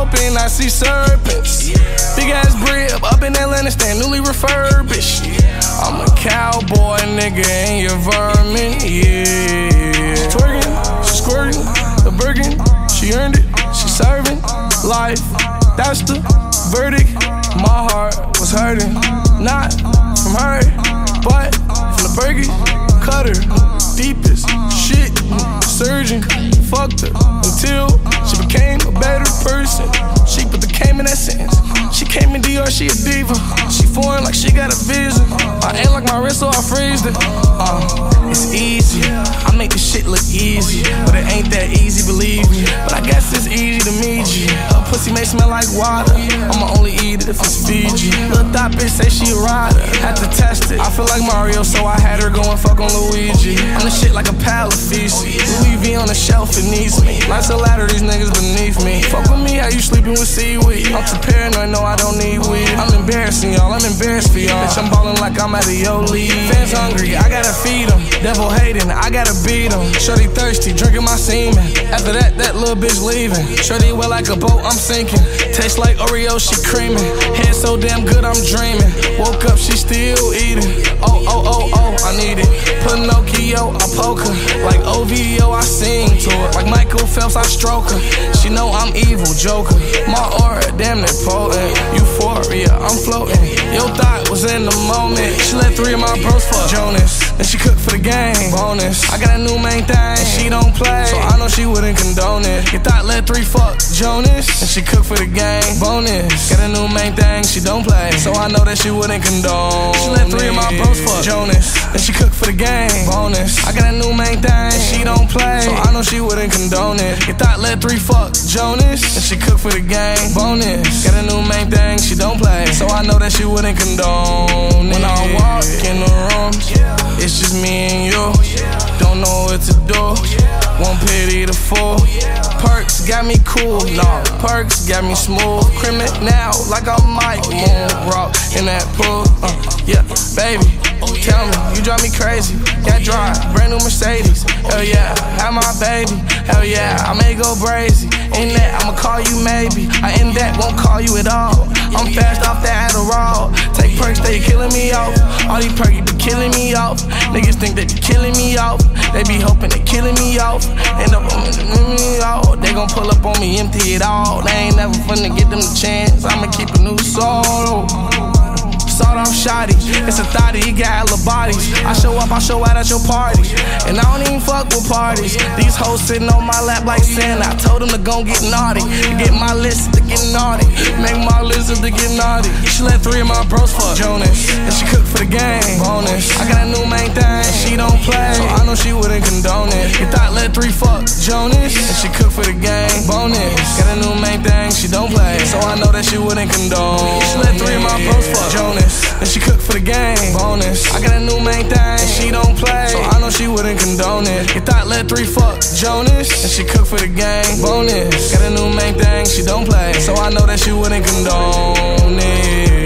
open, I see serpents. Big ass brib up in Atlanta, stand newly refurbished. I'm a cowboy, nigga, and you're vermin, yeah. She twerking, she squirting, the Birkin, she earned it, she serving life. That's the verdict. My heart was hurting, not from her, but from the burger cutter. Deepest shit, surgeon, fucked her until she became a better person. She put the came in that sentence. She came in DR, she a diva. She foreign like she got a visa. I ain't like my wrist, so I freezed it. It's easy, I make this shit look easy, but it ain't that easy, believe me. But I guess it's easy to meet you. Her pussy may smell like water, I'ma only eat it if it's Fiji. Little thought bitch say she a rider, had to test it. I feel like Mario, so I had her go and fuck on Luigi. I'm the shit like a pal of feces. Louis V on the shelf, it needs me. Life's a ladder, these niggas beneath me. Fuck with me, how you sleeping with seaweed? I'm too paranoid, no I don't need weed. I'm embarrassing y'all, I'm embarrassed for y'all. Bitch, I'm ballin' like I'm at a Yo League. Fans hungry, I gotta feed them. Devil hating, I gotta beat them. Shorty thirsty, drinking my semen. After that, that little bitch leaving. Shorty wet like a boat, I'm sinking. Taste like Oreo, she creaming. Head so damn good, I'm dreaming. Woke up, she still eating. Oh, I need it. Pinocchio, I poke her. Like OVO, I sing to her. Like Michael Phelps, I stroke her. She know I'm evil, joker. My aura, damn near potent. Euphoria, I'm floating. Your thought was in the moment. She let 3 of my bros fuck Jonas. Then she cooked for the game. Bonus. I got a new main thing. She don't play, so I know she wouldn't condone it. Your thought let 3 fuck Jonas. And she cooked for the game. Bonus. Got a new main thing. She don't play, so I know that she wouldn't condone. She let 3 of my bros fuck Jonas. Then she cooked for the game. Bonus. I got a new main thing. She don't play, so I know she wouldn't condone it. Your thought let 3 fuck Jonas. And she cooked for the game. Bonus. Got a new main thing. She don't play, so I know that she wouldn't condone it. When I walk in the rooms, it's just me and you. Don't know what to do. Won't pity the fool. Perks got me cool, nah. Perks got me smooth. Criminal like I might moon rock in that pool. Yeah, baby, tell me, you drive me crazy. Got drive, brand new Mercedes. Hell yeah, have my baby. Hell yeah, I may go crazy. In that, I'ma call you maybe. I in that, won't call you at all. I'm fast off that Adderall. Take perks, they killing me off. All these perks be killing me off. Niggas think they be killing me off. They be hoping they killing me off. End up on me off. They gon' pull up on me, empty it all. They ain't never finna get them the chance. I'ma keep a new soul. Sawed off shotty, it's a thotty, he got hella bodies. I show up, I show out at your party. And I don't even fuck with parties. These hoes sitting on my lap like Santa. I told them to gon' get naughty. To get my list to get naughty. Make my list to get naughty. She let 3 of my bros fuck Jonas. And she cooked for the game. Bonus. I got a new main thing. She don't play, so I know she wouldn't condone it. You thought let 3 fuck Jonas. And she cooked for the game. Bonus. Got a new main thing. She don't play, so I know that she wouldn't condone. She let 3 of my bros fuck Jonas. And she cooked for the game. Bonus. I got a new main thing. She don't play, so I know she wouldn't condone it. You thought let 3 fuck Jonas. And she cooked for the game. Bonus. Got a new main thing. She don't play, so I know that she wouldn't condone it.